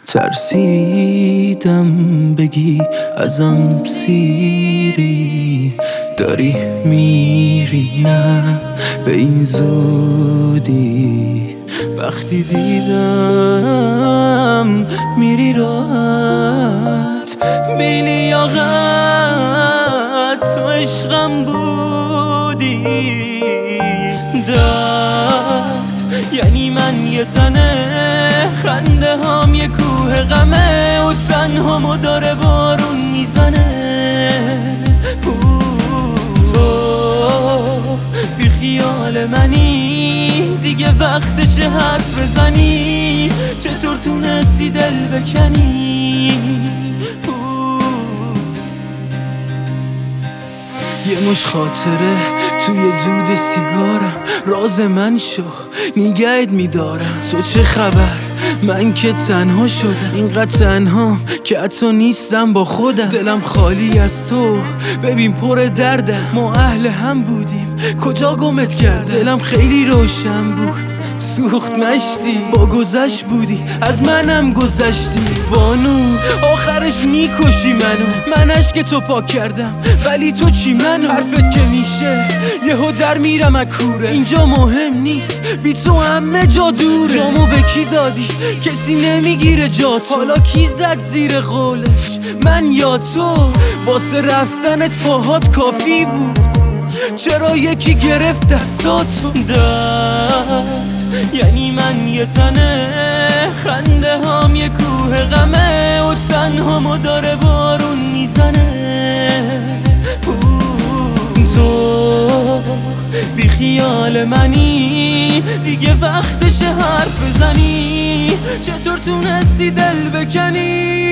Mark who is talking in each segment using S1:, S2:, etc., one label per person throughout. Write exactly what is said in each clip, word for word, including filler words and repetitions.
S1: ترسیدم بگی ازم سیری، داری میری نه به این زودی. وقتی دیدم میری راحت بی لیاقت، تو عشقم بودی. درد یعنی من یه تنه، خنده هام یه کوه غمه و تنهامو داره بارون میزنه. تو بی خیال منی، دیگه وقتشه حرف بزنی. چطور تونستی دل بکنی؟ یه مش خاطره توی دود سیگارم، راز من شو نگهت میدارم. تو چه خبر؟ من که تنها شدم، اینقدر تنها که حتی نیستم با خودم. دلم خالی از تو، ببین پر دردم. ما اهل هم بودیم، کجا گمت کردم؟ دلم خیلی روشن بود، سوخت مشتی. با گذشت بودی، از منم گذشتی. بانو آخرش میکشی منو، من اشک تو پاک کردم ولی تو چی منو؟ حرفت که میشه یهو در میرم از کوره. اینجا مهم نیست، بی تو همه جا دوره. جامو به کی دادی؟ کسی نمیگیره جا تو. حالا کی زد زیر قولش، من یا تو؟ واسه رفتنت پاهات کافی بود، چرا یکی گرفت دستاتو؟ درد یعنی من یه تنه، خنده هام یه کوه غمه و تنهامو داره بارون میزنه. تو بی خیال منی، دیگه وقتشه حرف بزنی. چطور تونستی دل بکنی؟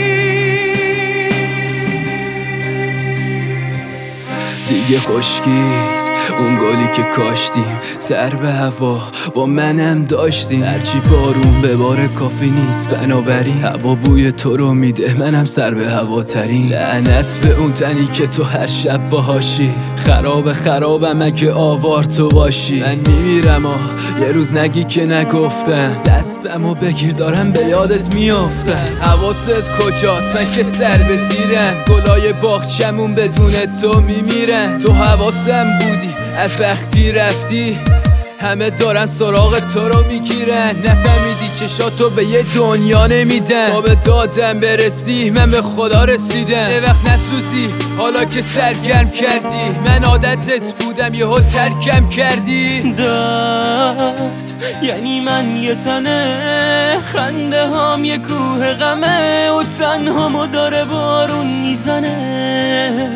S1: دیگه خشکید اون گلی که کاشتیم، سر به هوا با منم داشتیم. هرچی بارون به بار کافی نیست، بنابراین هوا بوی تو رو میده، منم سر به هوا ترین. لعنت به اون تنی که تو هر شب باهاشی، خراب خرابم اگه آوار تو باشی. من میمیرم آه یه روز نگی که نگفتم، دستمو بگیر دارم به یادت میافتم. حواست کجاست؟ من که سر به زیرم، گلای باغچمون بدون تو میمیرن. تو حواسم بودی از وقتی رفتی، همه دارن سراغ تو رو میگیرن. نفهمیدی چشاتو به یه دنیا نمیدن، تا به دادم برسی من به خدا رسیدم. یه وقت نسوزی حالا که سرگرم کردی، من عادتت بودم یهو ترکم کردی. درد یعنی من یه تنه، خنده هام یه کوه غمه و تنهامو داره بارون میزنه.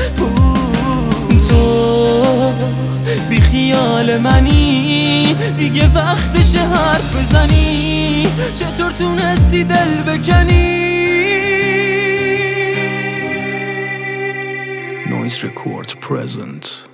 S1: تو بی خیال منی، دیگه وقتشه حرف بزنی. چطور تونستی دل بکنی؟ Noise Records present.